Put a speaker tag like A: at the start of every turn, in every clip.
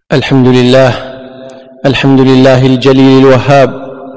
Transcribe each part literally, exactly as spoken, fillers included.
A: الحمد لله الحمد لله الجليل الوهاب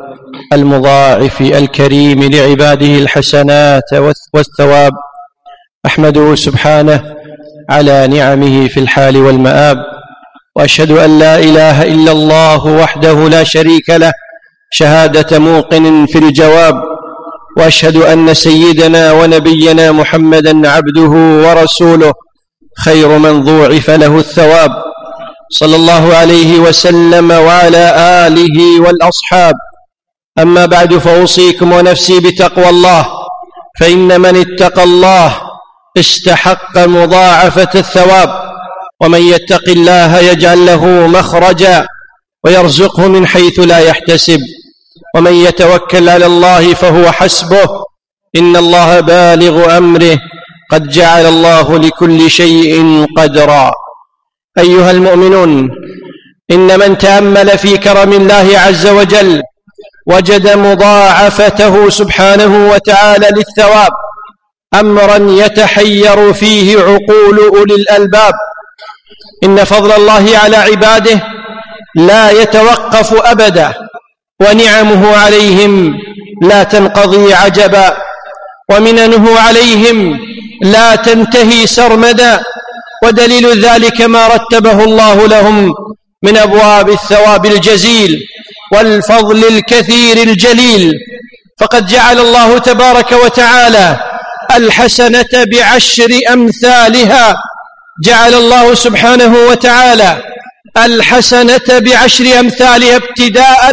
A: المضاعف الكريم لعباده الحسنات والثواب. أحمده سبحانه على نعمه في الحال والمآب، وأشهد أن لا إله إلا الله وحده لا شريك له شهادة موقن في الجواب، وأشهد أن سيدنا ونبينا محمدًا عبده ورسوله خير من ضُعف له الثواب، صلى الله عليه وسلم وعلى آله والأصحاب. أما بعد، فأوصيكم ونفسي بتقوى الله، فإن من اتقى الله استحق مضاعفة الثواب، ومن يتق الله يجعل له مخرجا ويرزقه من حيث لا يحتسب، ومن يتوكل على الله فهو حسبه، إن الله بالغ أمره، قد جعل الله لكل شيء قدرا. أيها المؤمنون، إن من تأمل في كرم الله عز وجل وجد مضاعفته سبحانه وتعالى للثواب، أمرا يتحير فيه عقول أولي الألباب. إن فضل الله على عباده لا يتوقف أبدا، ونعمه عليهم لا تنقضي عجبا، ومننه عليهم لا تنتهي سرمدا، ودليل ذلك ما رتبه الله لهم من أبواب الثواب الجزيل والفضل الكثير الجليل. فقد جعل الله تبارك وتعالى الحسنة بعشر أمثالها، جعل الله سبحانه وتعالى الحسنة بعشر أمثالها ابتداء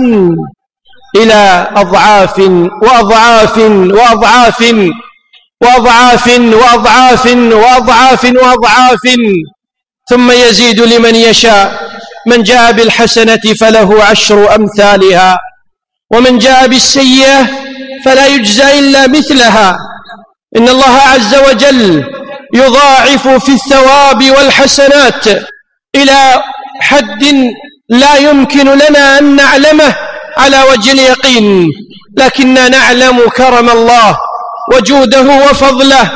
A: إلى أضعاف وأضعاف وأضعاف وأضعاف وأضعاف وأضعاف وأضعاف، ثم يزيد لمن يشاء. من جاء بالحسنة فله عشر أمثالها، ومن جاء بالسيئة فلا يجزى إلا مثلها. إن الله عز وجل يضاعف في الثواب والحسنات إلى حد لا يمكن لنا أن نعلمه على وجه اليقين، لكننا نعلم كرم الله وجوده وفضله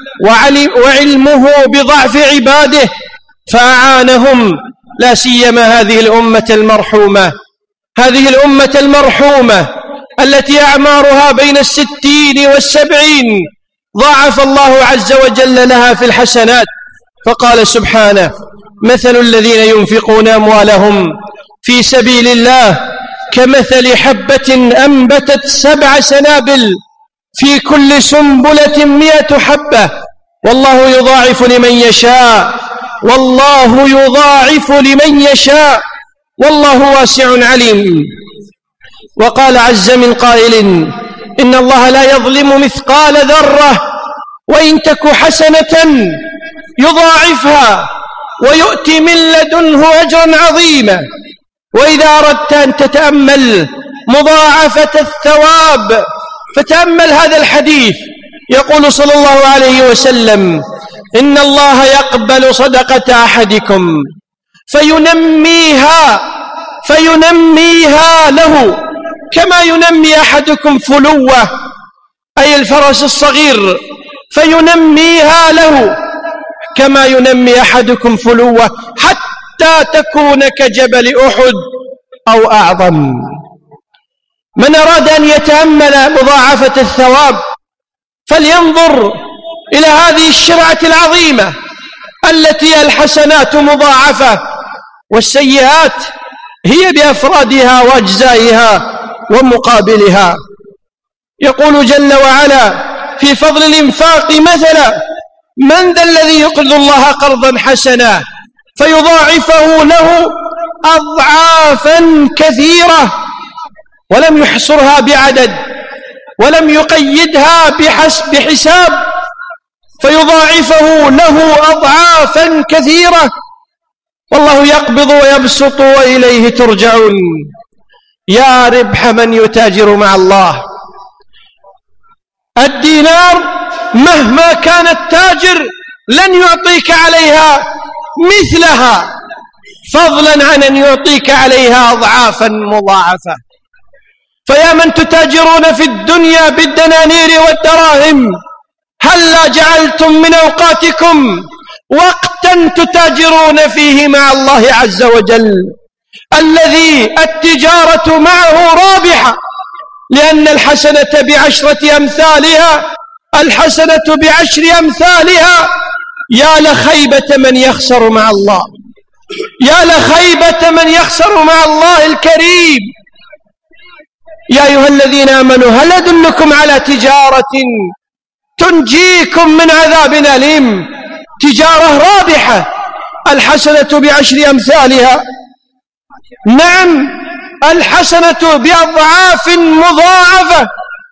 A: وعلمه بضعف عباده، فأعانهم، لا سيما هذه الأمة المرحومة هذه الأمة المرحومة التي أعمارها بين الستين والسبعين، ضاعف الله عز وجل لها في الحسنات. فقال سبحانه: مثل الذين ينفقون أموالهم في سبيل الله كمثل حبة أنبتت سبع سنابل في كل سنبلة مئة حبة، والله يضاعف لمن يشاء والله يضاعف لمن يشاء والله واسع عليم. وقال عز من قائل: إن الله لا يظلم مثقال ذرة، وإن تك حسنة يضاعفها ويؤتي من لدنه أجرا عظيما. وإذا أردت أن تتأمل مضاعفة الثواب فتأمل هذا الحديث، يقول صلى الله عليه وسلم: إن الله يقبل صدقة أحدكم فينميها فينميها له كما ينمي أحدكم فلوة، أي الفرس الصغير، فينميها له كما ينمي أحدكم فلوة حتى تكون كجبل أحد أو أعظم. من أراد أن يتأمل مضاعفة الثواب فلينظر إلى هذه الشرعة العظيمة التي الحسنات مضاعفة، والسيئات هي بأفرادها وأجزائها ومقابلها. يقول جل وعلا في فضل الإنفاق مثلا: من ذا الذي يقرض الله قرضا حسنا فيضاعفه له أضعافا كثيرة، ولم يحصرها بعدد ولم يقيدها بحسب حساب، فيضاعفه له أضعافا كثيرة، والله يقبض ويبسط وإليه ترجعون. يا ربح من يتاجر مع الله. الدينار مهما كان التاجر لن يعطيك عليها مثلها، فضلا عن أن يعطيك عليها أضعافا مضاعفة. فيا من تتاجرون في الدنيا بالدنانير والدراهم، هلا جعلتم من أوقاتكم وقتا تتاجرون فيه مع الله عز وجل، الذي التجارة معه رابحة، لأن الحسنة بعشرة أمثالها، الحسنة بعشر أمثالها. يا لخيبة من يخسر مع الله، يا لخيبة من يخسر مع الله الكريم. يا أيها الذين آمنوا هل أدلكم على تجارة تنجيكم من عذاب أليم؟ تجارة رابحة، الحسنة بعشر أمثالها. نعم، الحسنة بأضعاف مضاعفة.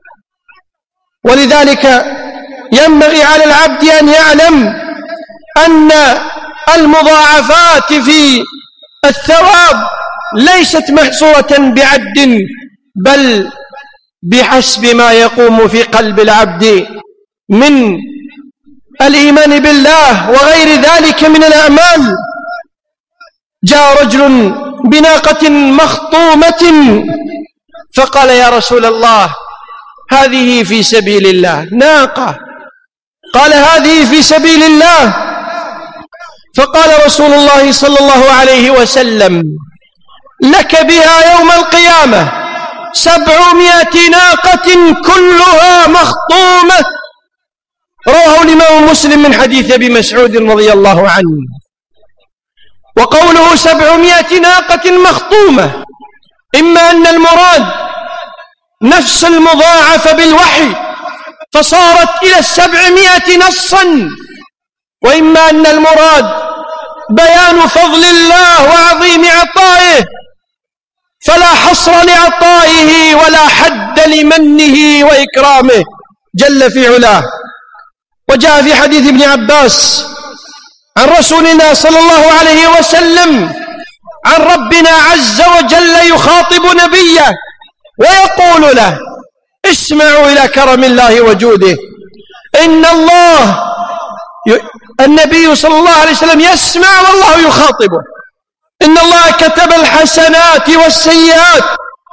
A: ولذلك ينبغي على العبد أن يعلم أن المضاعفات في الثواب ليست محصورة بعد، بل بحسب ما يقوم في قلب العبد من الإيمان بالله وغير ذلك من الأعمال. جاء رجل بناقة مخطومة فقال: يا رسول الله، هذه في سبيل الله، ناقة. قال: هذه في سبيل الله. فقال رسول الله صلى الله عليه وسلم: لك بها يوم القيامة سبعمائة ناقة كلها مخطومة. رواه الإمام مسلم من حديث أبي مسعود رضي الله عنه. وقوله سبعمائة ناقة مخطومة، إما أن المراد نفس المضاعف بالوحي فصارت إلى السبعمائة نصا، وإما أن المراد بيان فضل الله وعظيم عطائه، فلا حصر لعطائه ولا حد لمنه وإكرامه جل في علاه. وجاء في حديث ابن عباس عن رسول الله صلى الله عليه وسلم عن ربنا عز وجل يخاطب نبيه ويقول له: اسمعوا إلى كرم الله وجوده. إن الله ي... النبي صلى الله عليه وسلم يسمع والله يخاطبه. إن الله كتب الحسنات والسيئات،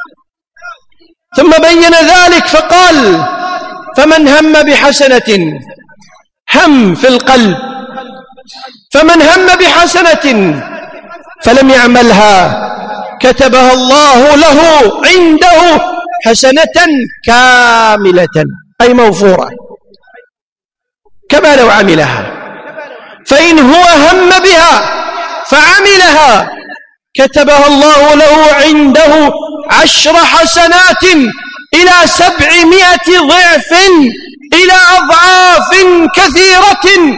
A: ثم بين ذلك فقال: فمن هم بحسنة، هم في القلب، فمن هم بحسنة فلم يعملها كتبها الله له عنده حسنة كاملة، أي موفورة كما لو عملها. فإن هو هم بها فعملها كتبها الله له عنده عشر حسنات إلى سبعمائة ضعف، إلى أضعاف كثيرة.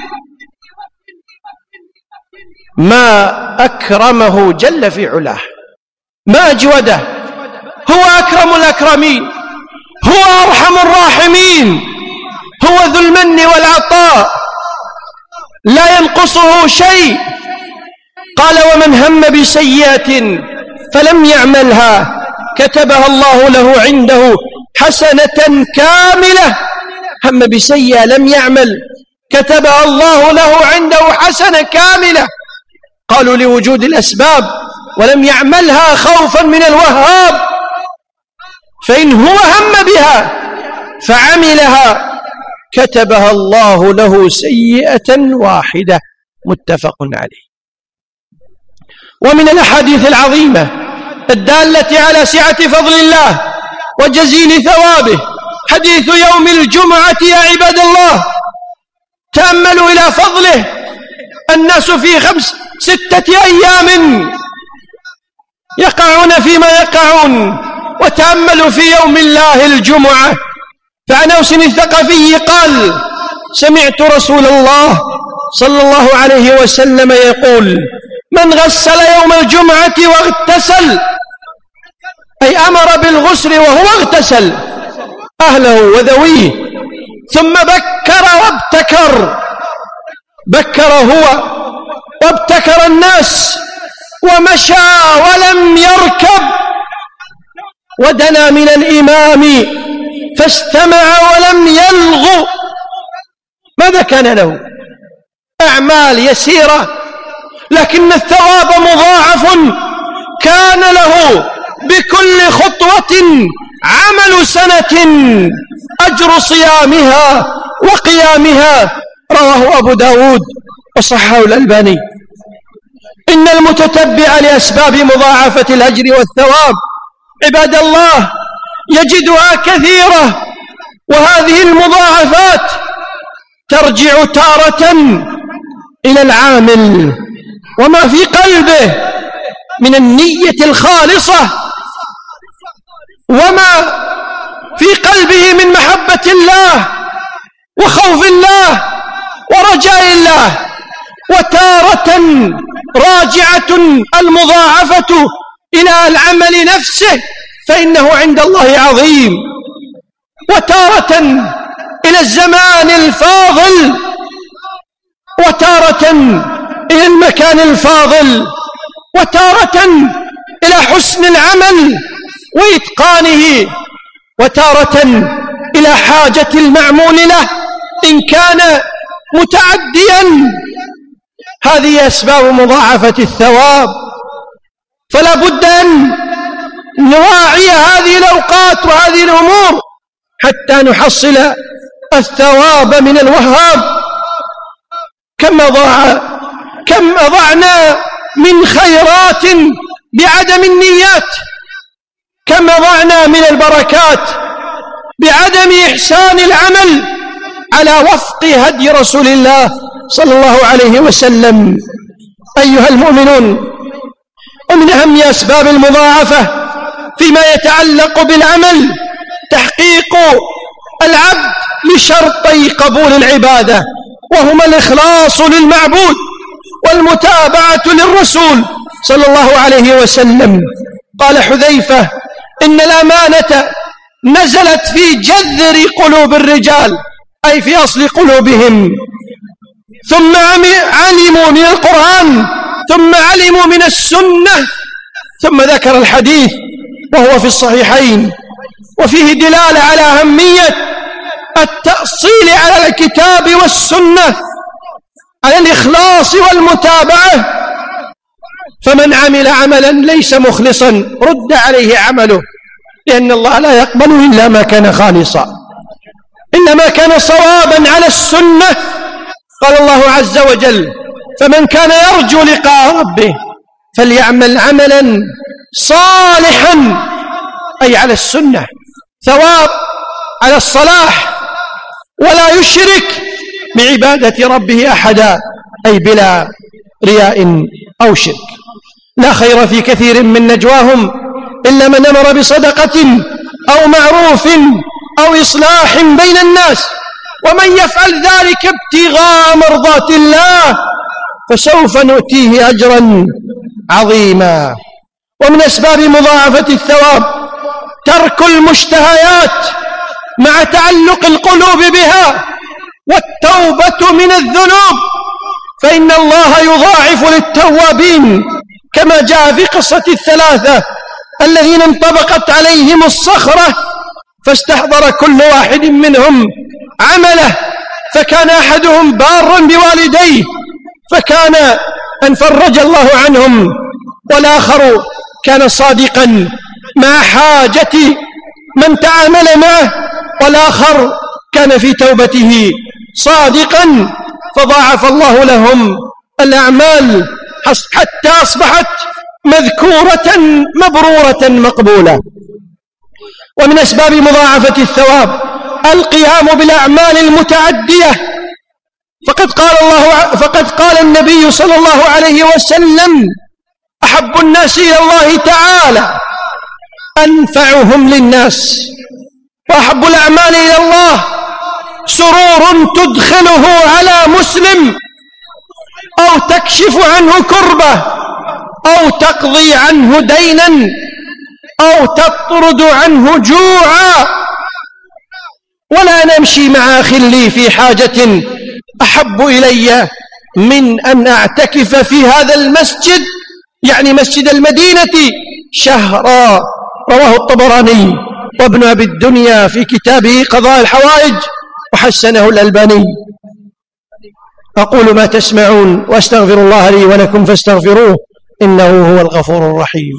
A: ما أكرمه جل في علاه، ما أجوده، هو أكرم الأكرمين، هو أرحم الراحمين، هو ذو المن والعطاء، لا ينقصه شيء. قال: ومن هم بسيئة فلم يعملها كتبها الله له عنده حسنة كاملة. هم بسيئة لم يعمل كتبها الله له عنده حسنة كاملة. قالوا: لوجود الأسباب، ولم يعملها خوفا من الوهاب. فإن هو هم بها فعملها كتبها الله له سيئة واحدة. متفق عليه. ومن الأحاديث العظيمة الدالة على سعة فضل الله وجزيل ثوابه حديث يوم الجمعة. يا عباد الله، تأملوا إلى فضله. الناس في خمس ستة أيام يقعون فيما يقعون، وتأملوا في يوم الله الجمعة. فعن أوس الثقفي قال: سمعت رسول الله صلى الله عليه وسلم يقول: من غسل يوم الجمعة واغتسل، أي أمر بالغسل وهو اغتسل أهله وذويه، ثم بكر وابتكر، بكر هو وابتكر الناس، ومشى ولم يركب، ودنا من الإمام فاستمع ولم يلغ. ماذا كان له؟ أعمال يسيرة، لكن الثواب مضاعف. كان له بكل خطوة عمل سنة، أجر صيامها وقيامها. رواه أبو داود وصححه الألباني. إن المتتبع لأسباب مضاعفة الأجر والثواب عباد الله يجدها كثيرة، وهذه المضاعفات ترجع تارة إلى العامل وما في قلبه من النية الخالصة، وما في قلبه من محبة الله وخوف الله ورجاء الله. وتارة راجعة المضاعفة إلى العمل نفسه فإنه عند الله عظيم، وتارة إلى الزمان الفاضل، وتارة إلى المكان الفاضل، وتارة إلى حسن العمل وإتقانه، وتارة إلى حاجة المعمول له إن كان متعديا. هذه أسباب مضاعفة الثواب، فلا بد أن نراعي هذه الأوقات وهذه الأمور حتى نحصل الثواب من الوهاب. كم ضاع كم أضعنا من خيرات بعدم النيات، كم أضعنا من البركات بعدم إحسان العمل على وفق هدي رسول الله صلى الله عليه وسلم. أيها المؤمنون، ومن أهم أسباب المضاعفة فيما يتعلق بالعمل تحقيق العبد لشرطي قبول العبادة، وهما الإخلاص للمعبود والمتابعة للرسول صلى الله عليه وسلم. قال حذيفة: إن الأمانة نزلت في جذر قلوب الرجال، أي في أصل قلوبهم، ثم علموا من القرآن، ثم علموا من السنة، ثم ذكر الحديث وهو في الصحيحين، وفيه دلالة على أهمية التأصيل على الكتاب والسنة، على الإخلاص والمتابعة. فمن عمل عملا ليس مخلصا رد عليه عمله، لأن الله لا يقبل إلا ما كان خالصا، إلا ما كان صوابا على السنة. قال الله عز وجل: فمن كان يرجو لقاء ربه فليعمل عملا صالحا، أي على السنة، ثواب على الصلاح، ولا يشرك بعبادة ربه أحدا، أي بلا رياء أو شرك. لا خير في كثير من نجواهم إلا من أمر بصدقة أو معروف أو إصلاح بين الناس، ومن يفعل ذلك ابتغاء مرضات الله فسوف نؤتيه أجرا عظيما. ومن أسباب مضاعفة الثواب ترك المشتهيات مع تعلق القلوب بها، والتوبة من الذنوب، فإن الله يضاعف للتوابين، كما جاء في قصة الثلاثة الذين انطبقت عليهم الصخرة فاستحضر كل واحد منهم عمله، فكان أحدهم بارا بوالديه فكان أن فرج الله عنهم، والآخر كان صادقا مع حاجة من تعامل معه، والآخر كان في توبته صادقا فضاعف الله لهم الأعمال حتى أصبحت مذكورة مبرورة مقبولة. ومن أسباب مضاعفة الثواب القيام بالأعمال المتعدية، فقد قال الله فقد قال النبي صلى الله عليه وسلم: أحب الناس إلى الله تعالى أنفعهم للناس، وأحب الأعمال إلى الله سرور تدخله على مسلم، أو تكشف عنه كربة، أو تقضي عنه دينا، أو تطرد عنه جوعا. ولا نمشي مع أخ لي في حاجة أحب إلي من أن أعتكف في هذا المسجد، يعني مسجد المدينة، شهرا. رواه الطبراني وابن أبي الدنيا في كتابه قضاء الحوائج، وحسنه الألباني. أقول ما تسمعون وأستغفر الله لي ولكم فاستغفروه إنه هو الغفور الرحيم.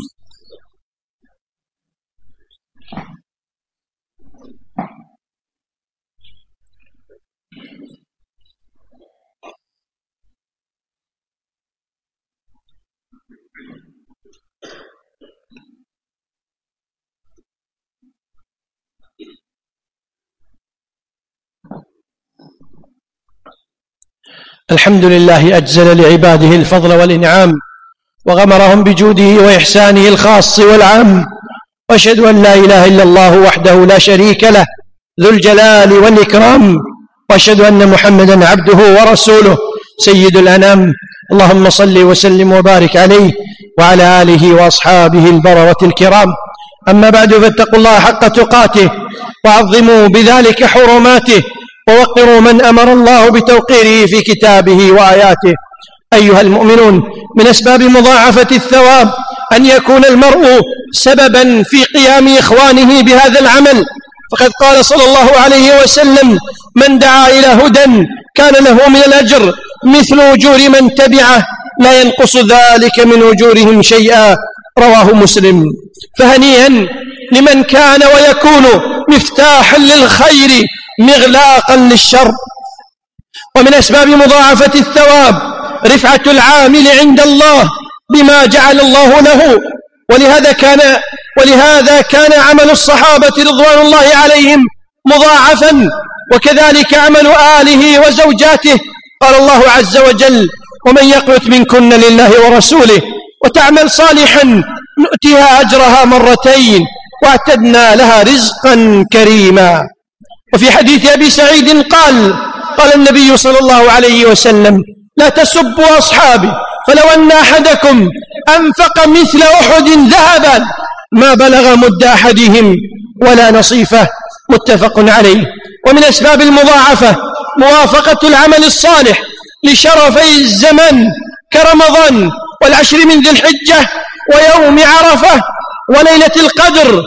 A: الحمد لله أجزل لعباده الفضل والإنعام وغمرهم بجوده وإحسانه الخاص والعام، وأشهد أن لا إله إلا الله وحده لا شريك له ذو الجلال والإكرام، وأشهد أن محمدًا عبده ورسوله سيد الأنام. اللهم صل وسلم وبارك عليه وعلى آله وأصحابه البررة الكرام. أما بعد، فاتقوا الله حق تقاته وعظموا بذلك حرماته ووقروا من أمر الله بتوقيره في كتابه وآياته. أيها المؤمنون، من أسباب مضاعفة الثواب أن يكون المرء سببا في قيام إخوانه بهذا العمل، فقد قال صلى الله عليه وسلم: من دعا إلى هدى كان له من الأجر مثل أجور من تبعه لا ينقص ذلك من أجورهم شيئا، رواه مسلم. فهنيئا لمن كان ويكون مفتاحا للخير مغلاقا للشر. ومن أسباب مضاعفة الثواب رفعة العامل عند الله بما جعل الله له، ولهذا كان ولهذا كان عمل الصحابة رضوان الله عليهم مضاعفا، وكذلك عمل آله وزوجاته. قال الله عز وجل: ومن يقنت منكن لله ورسوله وتعمل صالحا نؤتها أجرها مرتين واعتدنا لها رزقا كريما. وفي حديث أبي سعيد قال قال النبي صلى الله عليه وسلم: لا تسبوا أصحابي، فلو أن أحدكم أنفق مثل أحد ذهبا ما بلغ مد أحدهم ولا نصيفه، متفق عليه. ومن أسباب المضاعفة موافقة العمل الصالح لشرفي الزمن كرمضان والعشر من ذي الحجة ويوم عرفة وليلة القدر،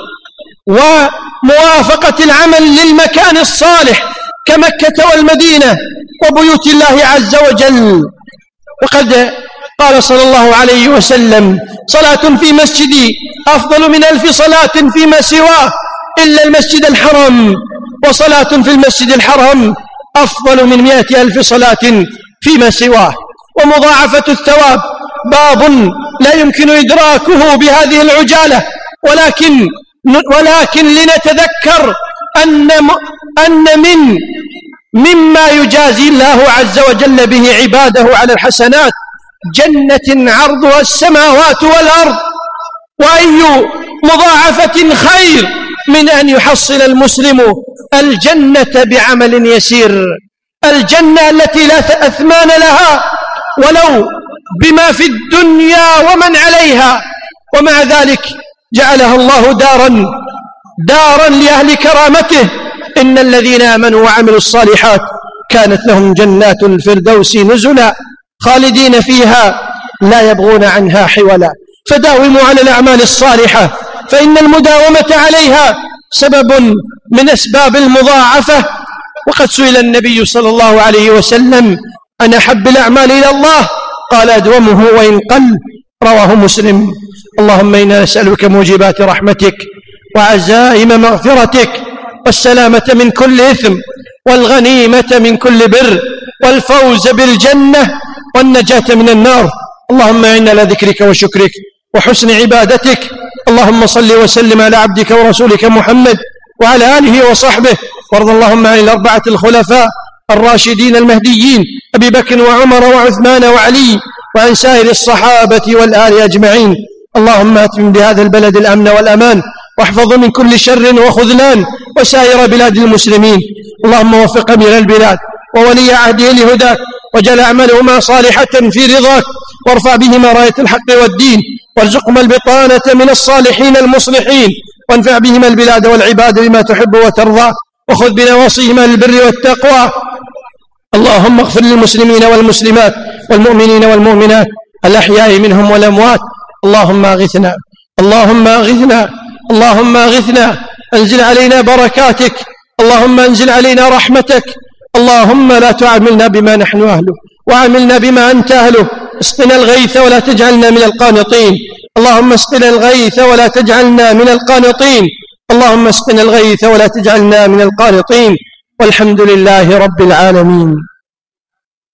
A: وموافقة العمل للمكان الصالح كمكة والمدينة وبيوت الله عز وجل. وقد قال صلى الله عليه وسلم: صلاة في مسجدي أفضل من ألف صلاة فيما سواه إلا المسجد الحرام، وصلاة في المسجد الحرام أفضل من مئة ألف صلاة فيما سواه. ومضاعفة الثواب باب لا يمكن إدراكه بهذه العجالة، ولكن ولكن لنتذكر أن أن من مما يجازي الله عز وجل به عباده على الحسنات جنة عرضها السماوات والأرض. وأي مضاعفة خير من أن يحصل المسلم الجنة بعمل يسير، الجنة التي لا أثمان لها ولو بما في الدنيا ومن عليها، ومع ذلك جعلها الله دارا دارا لأهل كرامته. إن الذين آمنوا وعملوا الصالحات كانت لهم جنات الفردوس نزلا خالدين فيها لا يبغون عنها حولا. فداوموا على الأعمال الصالحة، فإن المداومة عليها سبب من أسباب المضاعفة. وقد سئل النبي صلى الله عليه وسلم عن أحب الأعمال إلى الله، قال: أدومه وإن قل، رواه مسلم. اللهم إنا نسألك موجبات رحمتك وعزائم مغفرتك والسلامة من كل إثم والغنيمة من كل بر والفوز بالجنة والنجاة من النار. اللهم إنا لذكرك وشكرك وحسن عبادتك. اللهم صل وسلم على عبدك ورسولك محمد وعلى آله وصحبه، وارض اللهم عن الأربعة الخلفاء الراشدين المهديين أبي بكر وعمر وعثمان وعلي، وعن سائر الصحابة والآل أجمعين. اللهم أتمم بهذا البلد الأمن والأمان، واحفظه من كل شر وخذلان، وسائر بلاد المسلمين. اللهم وفق أمير البلاد وولي عهده لهداك، وجعل أعمالهما صالحة في رضاك، وارفع بهما راية الحق والدين، وارزقهما البطانة من الصالحين المصلحين، وانفع بهما البلاد والعباد بما تحب وترضى، وخذ بنواصيهما للبر والتقوى. اللهم اغفر للمسلمين والمسلمات والمؤمنين والمؤمنات الأحياء منهم والأموات. اللهم اغثنا اللهم اغثنا اللهم اغثنا انزل علينا بركاتك، اللهم انزل علينا رحمتك. اللهم لا تعاملنا بما نحن أهله، وعاملنا بما أنت أهله. اسقنا الغيث ولا تجعلنا من القانطين. اللهم اسقنا الغيث ولا تجعلنا من القانطين. اللهم اسقنا الغيث ولا تجعلنا من القانطين. والحمد لله رب العالمين.